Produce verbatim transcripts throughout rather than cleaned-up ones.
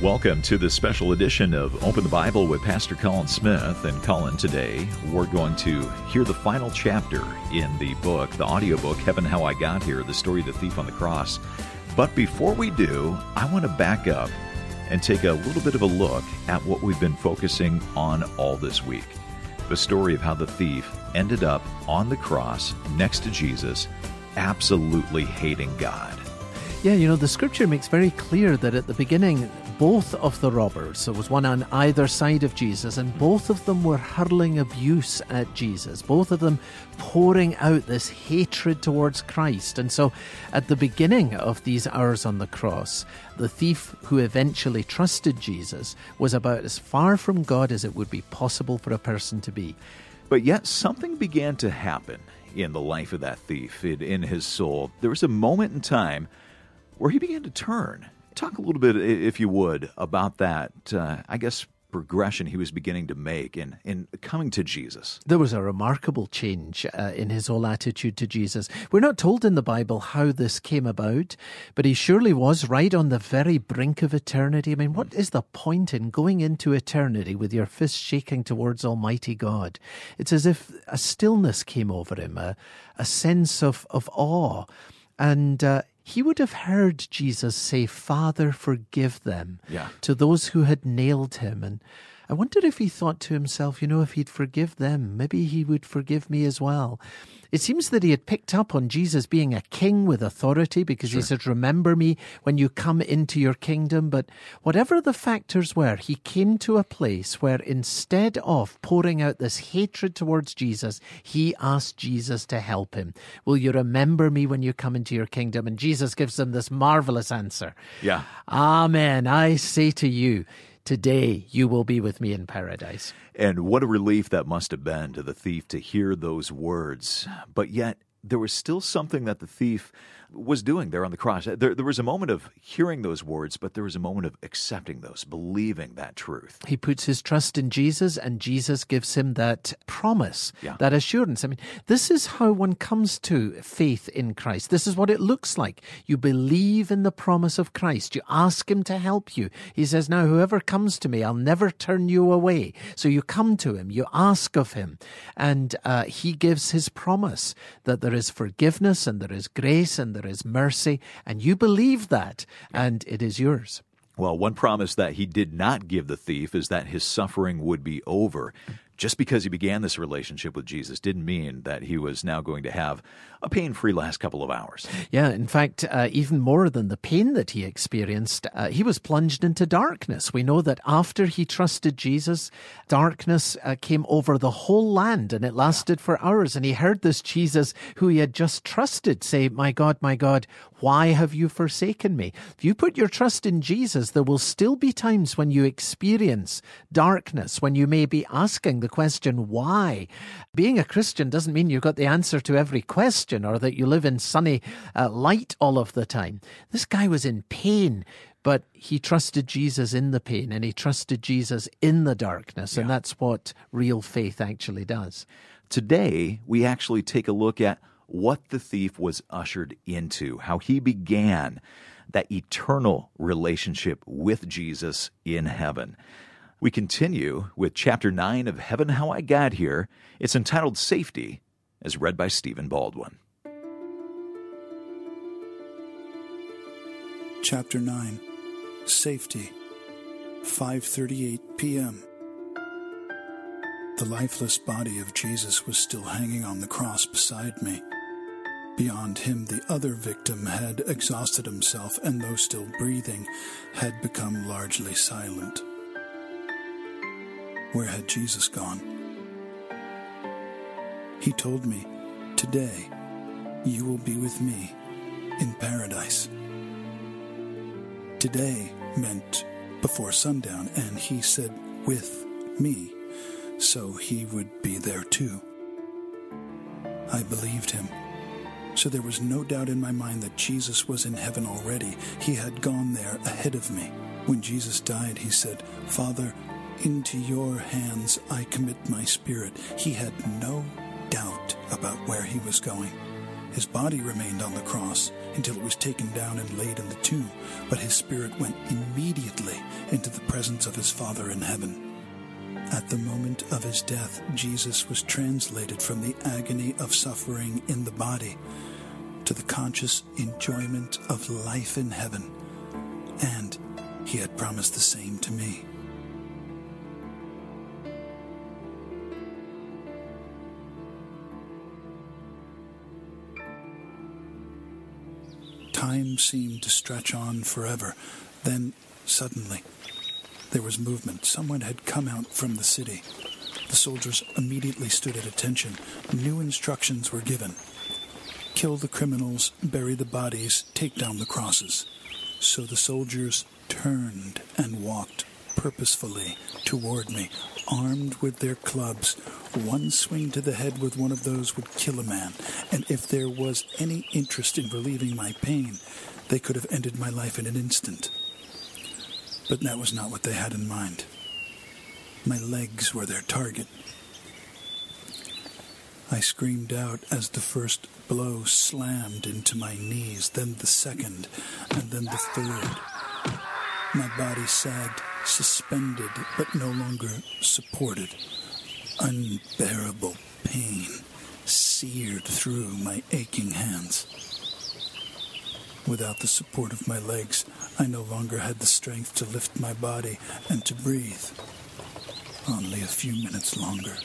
Welcome to this special edition of Open the Bible with Pastor Colin Smith. And Colin, today we're going to hear the final chapter in the book, the audiobook, Heaven, How I Got Here, the story of the thief on the cross. But before we do, I want to back up and take a little bit of a look at what we've been focusing on all this week. The story of how the thief ended up on the cross next to Jesus, absolutely hating God. Yeah, you know, the scripture makes very clear that at the beginning, both of the robbers, there was one on either side of Jesus, and both of them were hurling abuse at Jesus, both of them pouring out this hatred towards Christ. And so at the beginning of these hours on the cross, the thief who eventually trusted Jesus was about as far from God as it would be possible for a person to be. But yet something began to happen in the life of that thief, in, in his soul. There was a moment in time where he began to turn. Talk a little bit, if you would, about that, uh, I guess, progression he was beginning to make in, in coming to Jesus. There was a remarkable change uh, in his whole attitude to Jesus. We're not told in the Bible how this came about, but he surely was right on the very brink of eternity. I mean, what is the point in going into eternity with your fist shaking towards Almighty God? It's as if a stillness came over him, a, a sense of, of awe. And uh, he would have heard Jesus say, "Father, forgive them," yeah. to those who had nailed him. And I wondered if he thought to himself, you know, if he'd forgive them, maybe he would forgive me as well. It seems that he had picked up on Jesus being a king with authority because sure. he said, "Remember me when you come into your kingdom." But whatever the factors were, he came to a place where instead of pouring out this hatred towards Jesus, he asked Jesus to help him. "Will you remember me when you come into your kingdom?" And Jesus gives him this marvelous answer. Yeah. "Amen, I say to you, today you will be with me in paradise." And what a relief that must have been to the thief to hear those words. But yet, there was still something that the thief was doing there on the cross. There, there was a moment of hearing those words, but there was a moment of accepting those, believing that truth. He puts his trust in Jesus, and Jesus gives him that promise, yeah. that assurance. I mean, this is how one comes to faith in Christ. This is what it looks like. You believe in the promise of Christ. You ask him to help you. He says, "Now, whoever comes to me, I'll never turn you away." So you come to him, you ask of him, and uh, he gives his promise that there is forgiveness and there is grace and there is mercy, and you believe that, and it is yours. Well, one promise that he did not give the thief is that his suffering would be over. Just because he began this relationship with Jesus didn't mean that he was now going to have a pain-free last couple of hours. Yeah, in fact, uh, even more than the pain that he experienced, uh, he was plunged into darkness. We know that after he trusted Jesus, darkness uh, came over the whole land, and it lasted for hours. And he heard this Jesus who he had just trusted say, "My God, my God, why have you forsaken me?" If you put your trust in Jesus, there will still be times when you experience darkness, when you may be asking the question, why? Being a Christian doesn't mean you've got the answer to every question or that you live in sunny uh, light all of the time. This guy was in pain, but he trusted Jesus in the pain, and he trusted Jesus in the darkness, yeah. and that's what real faith actually does. Today, we actually take a look at what the thief was ushered into, how he began that eternal relationship with Jesus in heaven. We continue with Chapter nine of Heaven, How I Got Here. It's entitled Safety, as read by Stephen Baldwin. Chapter nine, Safety, five thirty-eight p.m. The lifeless body of Jesus was still hanging on the cross beside me. Beyond him, the other victim had exhausted himself, and though still breathing, had become largely silent. Where had Jesus gone? He told me, "Today, you will be with me in paradise." Today meant before sundown, and he said, "with me," so he would be there too. I believed him. So there was no doubt in my mind that Jesus was in heaven already. He had gone there ahead of me. When Jesus died, he said, "Father, into your hands I commit my spirit." He had no doubt about where he was going. His body remained on the cross until it was taken down and laid in the tomb, but his spirit went immediately into the presence of his Father in heaven. At the moment of his death, Jesus was translated from the agony of suffering in the body to the conscious enjoyment of life in heaven, and he had promised the same to me. Time seemed to stretch on forever. Then, suddenly, there was movement. Someone had come out from the city. The soldiers immediately stood at attention. New instructions were given. Kill the criminals, bury the bodies, take down the crosses. So the soldiers turned and walked purposefully toward me, armed with their clubs. One swing to the head with one of those would kill a man, and if there was any interest in relieving my pain, they could have ended my life in an instant. But that was not what they had in mind. My legs were their target. I screamed out as the first blow slammed into my knees, then the second, and then the third. My body sagged, suspended, but no longer supported. Unbearable pain seared through my aching hands. Without the support of my legs, I no longer had the strength to lift my body and to breathe. Only a few minutes longer.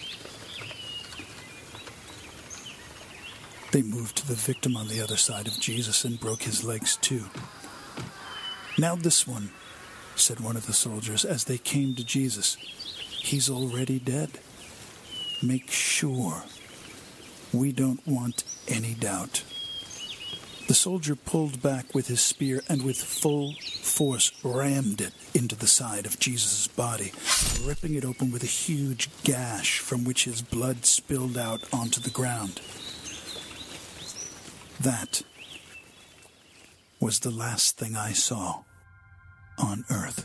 They moved to the victim on the other side of Jesus and broke his legs too. "Now this one," said one of the soldiers as they came to Jesus. "He's already dead. Make sure. We don't want any doubt." The soldier pulled back with his spear and with full force rammed it into the side of Jesus' body, ripping it open with a huge gash from which his blood spilled out onto the ground. That was the last thing I saw on earth.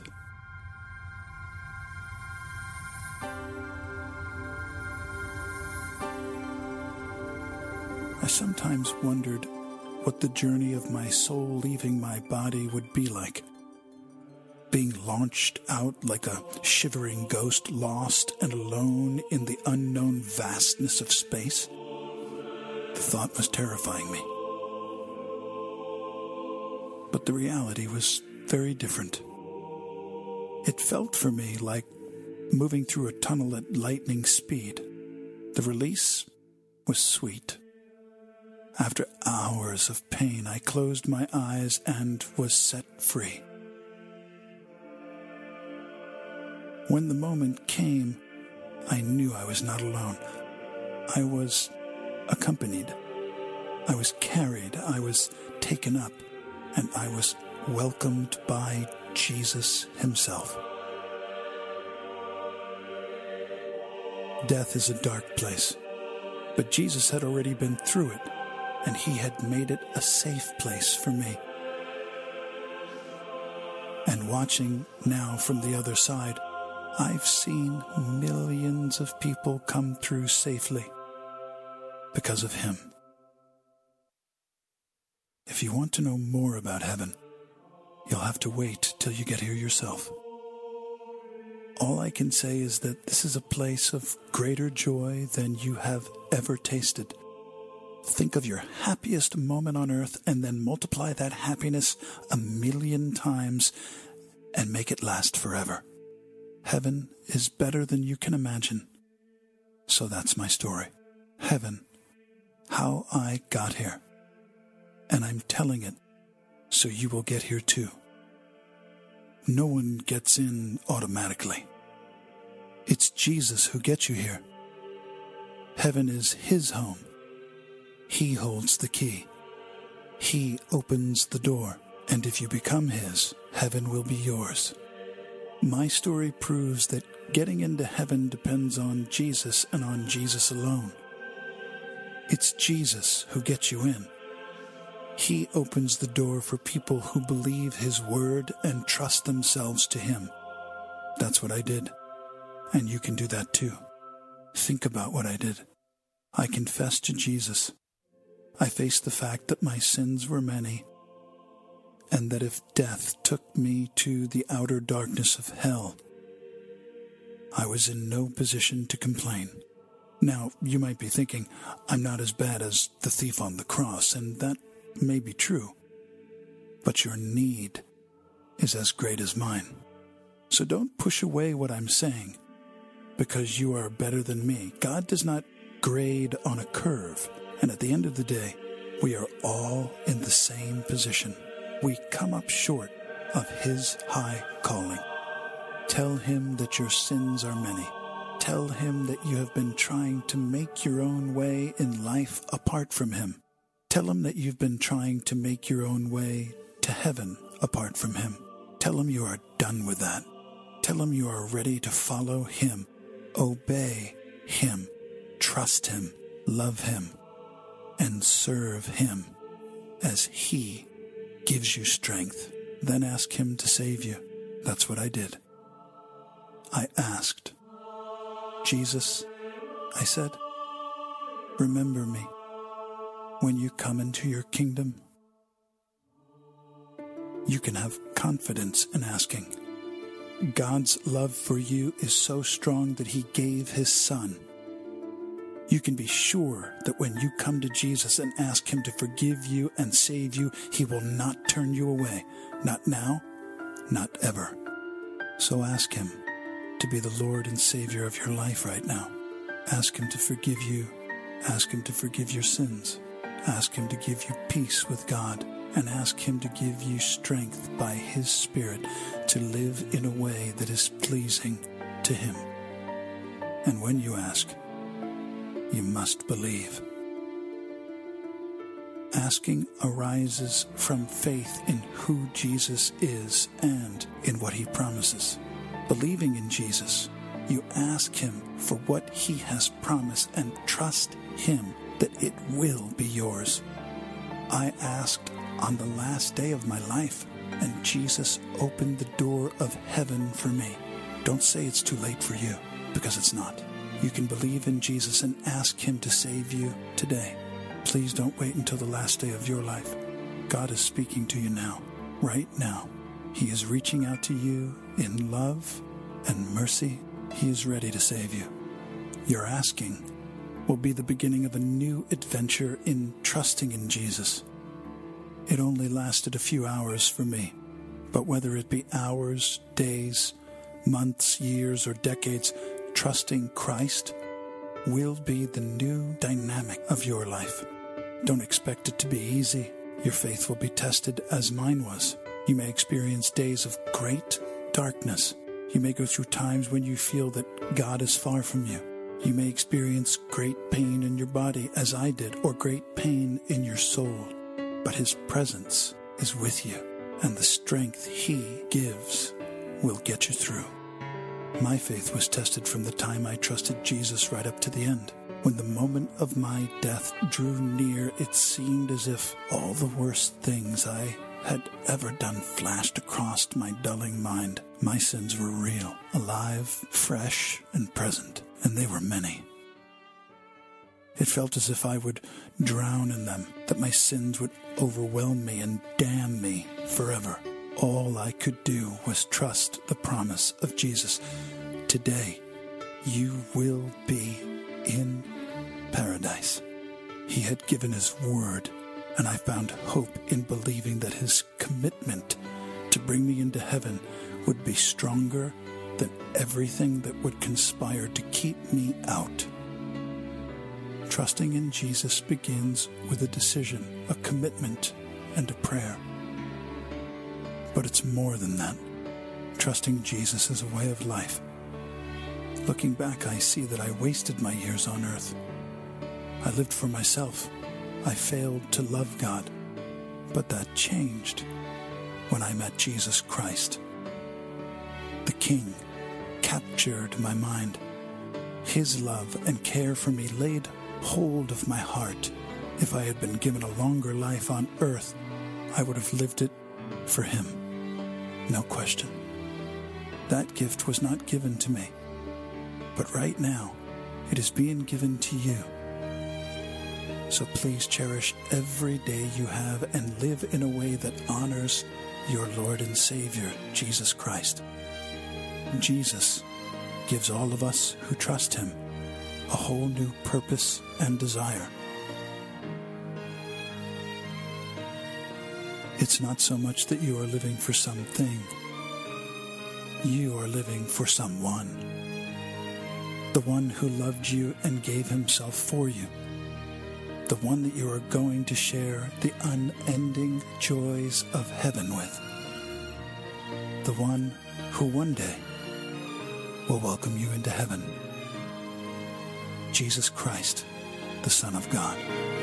I sometimes wondered what the journey of my soul leaving my body would be like. Being launched out like a shivering ghost, lost and alone in the unknown vastness of space. The thought was terrifying me. But the reality was very different. It felt for me like moving through a tunnel at lightning speed. The release was sweet. After hours of pain, I closed my eyes and was set free. When the moment came, I knew I was not alone. I was accompanied. I was carried. I was taken up. And I was welcomed by Jesus himself. Death is a dark place, but Jesus had already been through it, and he had made it a safe place for me. And watching now from the other side, I've seen millions of people come through safely because of him. If you want to know more about heaven, you'll have to wait till you get here yourself. All I can say is that this is a place of greater joy than you have ever tasted. Think of your happiest moment on earth and then multiply that happiness a million times and make it last forever. Heaven is better than you can imagine. So that's my story. Heaven, how I got here. And I'm telling it so you will get here too. No one gets in automatically. It's Jesus who gets you here. Heaven is his home. He holds the key. He opens the door, and if you become his, heaven will be yours. My story proves that getting into heaven depends on Jesus and on Jesus alone. It's Jesus who gets you in. He opens the door for people who believe his word and trust themselves to him. That's what I did. And you can do that too. Think about what I did. I confessed to Jesus. I faced the fact that my sins were many, and that if death took me to the outer darkness of hell, I was in no position to complain. Now, you might be thinking, I'm not as bad as the thief on the cross, and that may be true. But your need is as great as mine. So don't push away what I'm saying, because you are better than me. God does not grade on a curve, and at the end of the day, we are all in the same position. We come up short of His high calling. Tell Him that your sins are many. Tell Him that you have been trying to make your own way in life apart from Him. Tell Him that you've been trying to make your own way to heaven apart from Him. Tell Him you are done with that. Tell Him you are ready to follow Him, obey Him, trust Him, love Him, and serve Him as He gives you strength. Then ask Him to save you. That's what I did. I asked. Jesus, I said, remember me when you come into your kingdom. You can have confidence in asking. God's love for you is so strong that He gave His Son. You can be sure that when you come to Jesus and ask Him to forgive you and save you, He will not turn you away. Not now, not ever. So ask Him to be the Lord and Savior of your life right now. Ask Him to forgive you. Ask Him to forgive your sins. Ask Him to give you peace with God. And ask Him to give you strength by His Spirit to live in a way that is pleasing to Him. And when you ask, you must believe. Asking arises from faith in who Jesus is and in what He promises. Believing in Jesus, you ask Him for what He has promised and trust Him that it will be yours. I asked on the last day of my life, and Jesus opened the door of heaven for me. Don't say it's too late for you, because it's not. You can believe in Jesus and ask Him to save you today. Please don't wait until the last day of your life. God is speaking to you now, right now. He is reaching out to you in love and mercy. He is ready to save you. Your asking will be the beginning of a new adventure in trusting in Jesus. It only lasted a few hours for me, but whether it be hours, days, months, years, or decades, trusting Christ will be the new dynamic of your life. Don't expect it to be easy. Your faith will be tested as mine was. You may experience days of great darkness. You may go through times when you feel that God is far from you. You may experience great pain in your body, as I did, or great pain in your soul. But His presence is with you, and the strength He gives will get you through. My faith was tested from the time I trusted Jesus right up to the end. When the moment of my death drew near, it seemed as if all the worst things I had ever done flashed across my dulling mind. My sins were real, alive, fresh, and present, and they were many. It felt as if I would drown in them, that my sins would overwhelm me and damn me forever. All I could do was trust the promise of Jesus. Today, you will be in paradise. He had given His word, and I found hope in believing that His commitment to bring me into heaven would be stronger than everything that would conspire to keep me out. Trusting in Jesus begins with a decision, a commitment, and a prayer. But it's more than that. Trusting Jesus is a way of life. Looking back, I see that I wasted my years on earth. I lived for myself. I failed to love God. But that changed when I met Jesus Christ. The King captured my mind. His love and care for me laid hold of my heart. If I had been given a longer life on earth, I would have lived it for Him. No question. That gift was not given to me. But right now, it is being given to you. So please cherish every day you have and live in a way that honors your Lord and Savior, Jesus Christ. Jesus gives all of us who trust him a whole new purpose and desire. It's not so much that you are living for something. You are living for someone. The one who loved you and gave himself for you. The one that you are going to share the unending joys of heaven with. The one who one day will welcome you into heaven. Jesus Christ, the Son of God.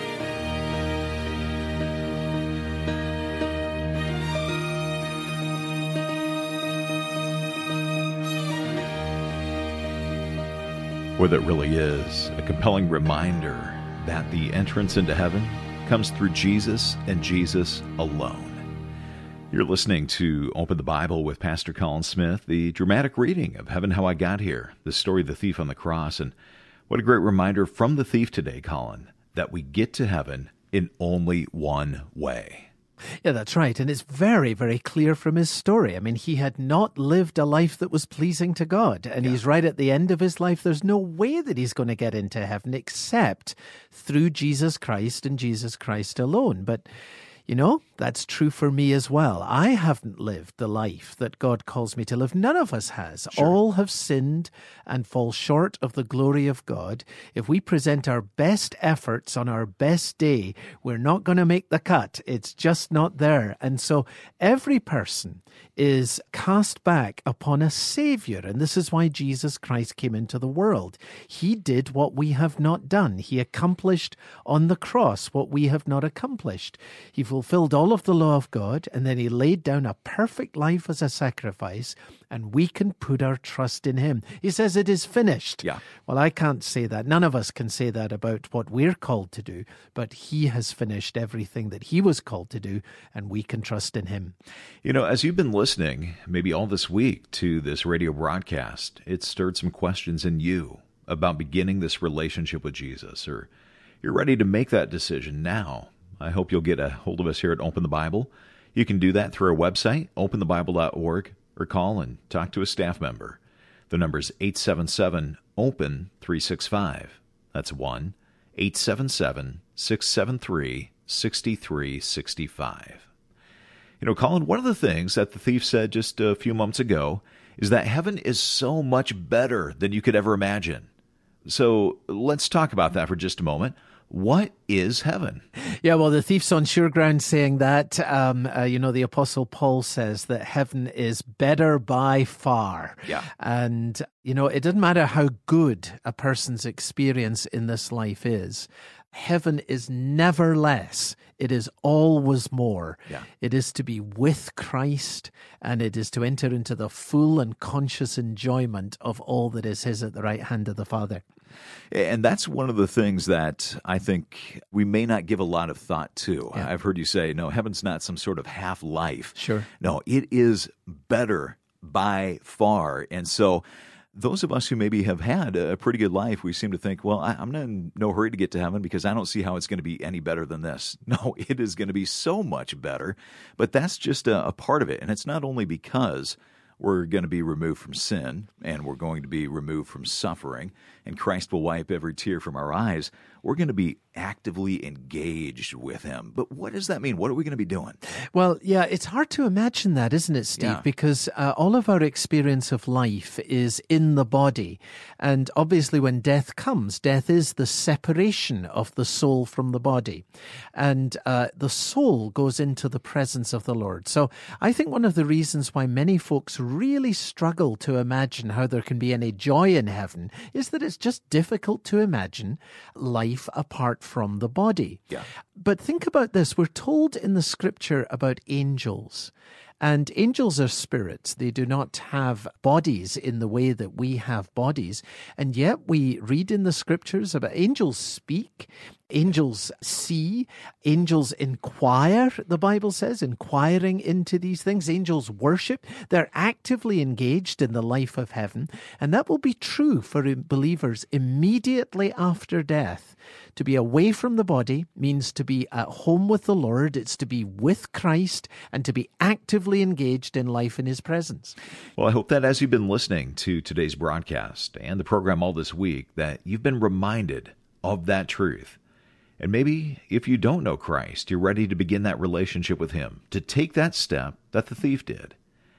Well, that really is a compelling reminder that the entrance into heaven comes through Jesus and Jesus alone. You're listening to Open the Bible with Pastor Colin Smith, the dramatic reading of Heaven, How I Got Here, the story of the thief on the cross. And what a great reminder from the thief today, Colin, that we get to heaven in only one way. Yeah, that's right. And it's very, very clear from his story. I mean, he had not lived a life that was pleasing to God. And yeah. he's right at the end of his life. There's no way that he's going to get into heaven except through Jesus Christ and Jesus Christ alone. But you know, that's true for me as well. I haven't lived the life that God calls me to live. None of us has. Sure. All have sinned and fall short of the glory of God. If we present our best efforts on our best day, we're not going to make the cut. It's just not there. And so every person is cast back upon a Savior. And this is why Jesus Christ came into the world. He did what we have not done. He accomplished on the cross what we have not accomplished. He fulfilled all of the law of God, and then he laid down a perfect life as a sacrifice, and we can put our trust in him. He says it is finished. Yeah. Well, I can't say that. None of us can say that about what we're called to do, but he has finished everything that he was called to do, and we can trust in him. You know, as you've been listening, maybe all this week, to this radio broadcast, it stirred some questions in you about beginning this relationship with Jesus, or you're ready to make that decision now. I hope you'll get a hold of us here at Open the Bible. You can do that through our website, open the bible dot org, or call and talk to a staff member. The number is eight seven seven, open three six five. That's one eight seven seven, six seven three, six three six five. You know, Colin, one of the things that the thief said just a few moments ago is that heaven is so much better than you could ever imagine. So let's talk about that for just a moment. What is heaven? Yeah, well, the thief's on sure ground saying that. Um, uh, you know, the Apostle Paul says that heaven is better by far. Yeah. And, you know, it doesn't matter how good a person's experience in this life is. Heaven is never less. It is always more. Yeah. It is to be with Christ, and it is to enter into the full and conscious enjoyment of all that is his at the right hand of the Father. And that's one of the things that I think we may not give a lot of thought to. Yeah. I've heard you say, no, heaven's not some sort of half life. Sure. No, it is better by far. And so those of us who maybe have had a pretty good life, we seem to think, well, I'm in no hurry to get to heaven because I don't see how it's going to be any better than this. No, it is going to be so much better. But that's just a, a part of it. And it's not only because we're going to be removed from sin, and we're going to be removed from suffering, and Christ will wipe every tear from our eyes. We're going to be actively engaged with him. But what does that mean? What are we going to be doing? Well, yeah, it's hard to imagine that, isn't it, Steve? Yeah. Because uh, all of our experience of life is in the body. And obviously when death comes, death is the separation of the soul from the body. And uh, the soul goes into the presence of the Lord. So I think one of the reasons why many folks really struggle to imagine how there can be any joy in heaven is that it's just difficult to imagine life apart from the body. Yeah. But think about this. We're told in the scripture about angels. And angels are spirits. They do not have bodies in the way that we have bodies. And yet we read in the scriptures about angels speak, angels see, angels inquire, the Bible says, inquiring into these things. Angels worship. They're actively engaged in the life of heaven. And that will be true for believers immediately after death. To be away from the body means to be at home with the Lord. It's to be with Christ and to be actively engaged in life in his presence. Well, I hope that as you've been listening to today's broadcast and the program all this week, that you've been reminded of that truth. And maybe if you don't know Christ, you're ready to begin that relationship with him, to take that step that the thief did.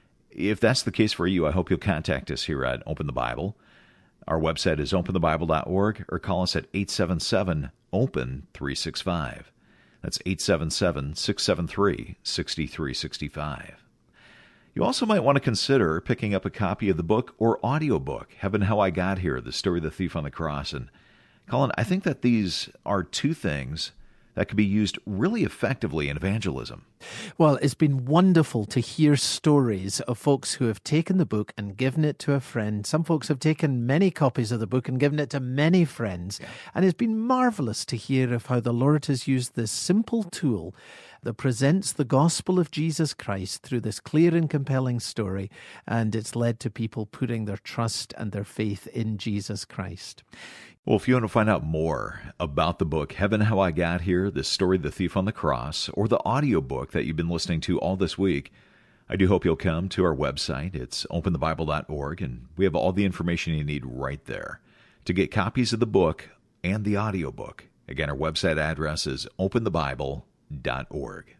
If that's the case for you, I hope you'll contact us here at Open the Bible. Our website is open the bible dot org, or call us at eight seven seven, open three six five. That's eight seven seven, six seven three, six three six five. You also might want to consider picking up a copy of the book or audiobook, Heaven, How I Got Here, The Story of the Thief on the Cross. And Colin, I think that these are two things that could be used really effectively in evangelism. Well, it's been wonderful to hear stories of folks who have taken the book and given it to a friend. Some folks have taken many copies of the book and given it to many friends. Yeah. And it's been marvelous to hear of how the Lord has used this simple tool that presents the gospel of Jesus Christ through this clear and compelling story, and it's led to people putting their trust and their faith in Jesus Christ. Well, if you want to find out more about the book, Heaven, How I Got Here, The Story of the Thief on the Cross, or the audiobook that you've been listening to all this week, I do hope you'll come to our website. It's open the bible dot org, and we have all the information you need right there to get copies of the book and the audiobook. Again, our website address is open the bible dot org.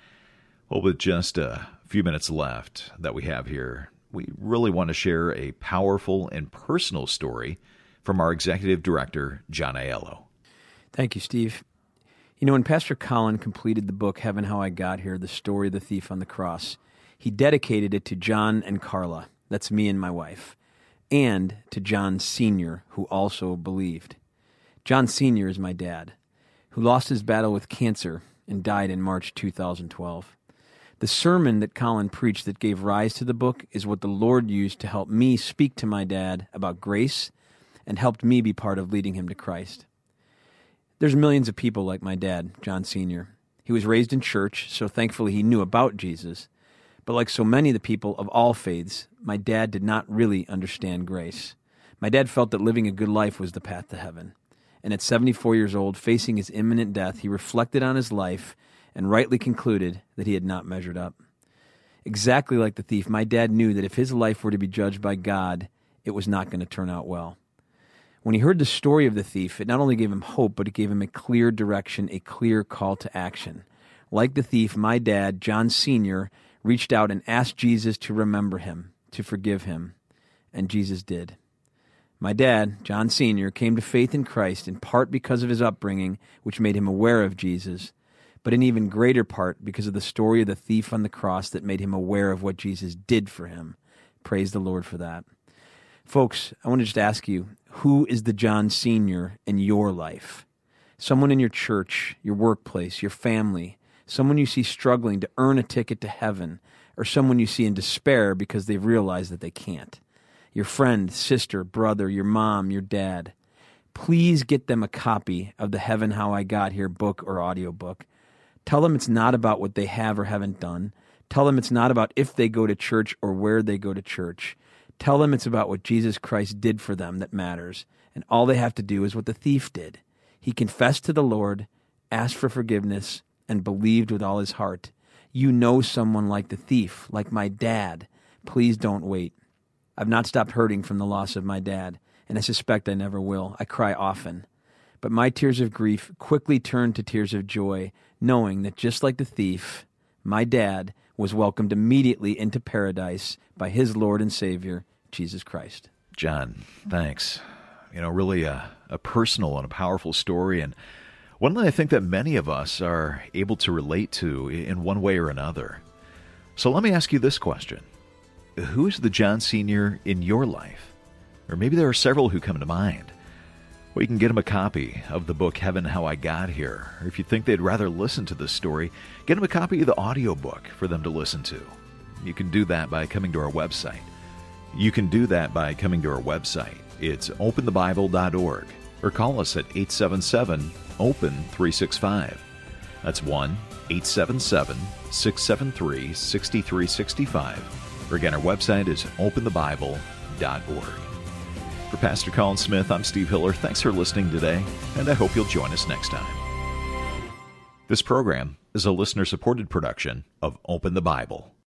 Well, with just a few minutes left that we have here, we really want to share a powerful and personal story from our executive director, John Aiello. Thank you, Steve. You know, when Pastor Colin completed the book, Heaven, How I Got Here, The Story of the Thief on the Cross, he dedicated it to John and Carla, that's me and my wife, and to John Senior, who also believed. John Senior is my dad, who lost his battle with cancer and died in March two thousand twelve. The sermon that Colin preached that gave rise to the book is what the Lord used to help me speak to my dad about grace and helped me be part of leading him to Christ. There's millions of people like my dad, John Senior He was raised in church, so thankfully he knew about Jesus. But like so many of the people of all faiths, my dad did not really understand grace. My dad felt that living a good life was the path to heaven. And at seventy-four years old, facing his imminent death, he reflected on his life and rightly concluded that he had not measured up. Exactly like the thief, my dad knew that if his life were to be judged by God, it was not going to turn out well. When he heard the story of the thief, it not only gave him hope, but it gave him a clear direction, a clear call to action. Like the thief, my dad, John Senior, reached out and asked Jesus to remember him, to forgive him, and Jesus did. My dad, John Senior, came to faith in Christ in part because of his upbringing, which made him aware of Jesus, but in even greater part because of the story of the thief on the cross that made him aware of what Jesus did for him. Praise the Lord for that. Folks, I want to just ask you, who is the John Senior in your life? Someone in your church, your workplace, your family, someone you see struggling to earn a ticket to heaven, or someone you see in despair because they've realized that they can't. Your friend, sister, brother, your mom, your dad. Please get them a copy of the Heaven, How I Got Here book or audiobook. Tell them it's not about what they have or haven't done. Tell them it's not about if they go to church or where they go to church. Tell them it's about what Jesus Christ did for them that matters, and all they have to do is what the thief did. He confessed to the Lord, asked for forgiveness, and believed with all his heart. You know someone like the thief, like my dad. Please don't wait. I've not stopped hurting from the loss of my dad, and I suspect I never will. I cry often. But my tears of grief quickly turned to tears of joy, knowing that just like the thief, my dad was welcomed immediately into paradise by his Lord and Savior, Jesus Christ. John, thanks. You know, really a, a personal and a powerful story, and one that I think that many of us are able to relate to in one way or another. So let me ask you this question. Who is the John Senior in your life? Or maybe there are several who come to mind. Well, you can get them a copy of the book, Heaven, How I Got Here. Or if you think they'd rather listen to this story, get them a copy of the audiobook for them to listen to. you can do that by coming to our website. You can do that by coming to our website. It's open the bible dot org, or call us at eight seven seven, open three six five. That's one eight seven seven, six seven three, six three six five. Or again, our website is open the bible dot org. For Pastor Colin Smith, I'm Steve Hiller. Thanks for listening today, and I hope you'll join us next time. This program is a listener-supported production of Open the Bible.